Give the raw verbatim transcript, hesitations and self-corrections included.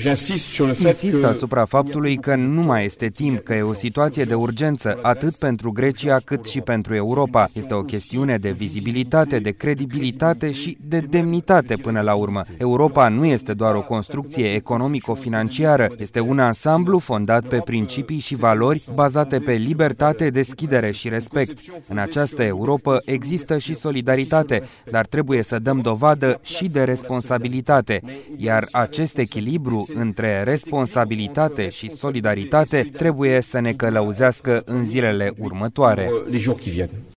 Insist asupra faptului că nu mai este timp, că e o situație de urgență, atât pentru Grecia cât și pentru Europa. Este o chestiune de vizibilitate, de credibilitate și de demnitate până la urmă. Europa nu este doar o construcție economico-financiară, este un ansamblu fondat pe principii și valori bazate pe libertate, deschidere și respect. În această Europa există și solidaritate, dar trebuie să dăm dovadă și de responsabilitate, iar acest echilibru între responsabilitate și solidaritate trebuie să ne călăuzească în zilele următoare.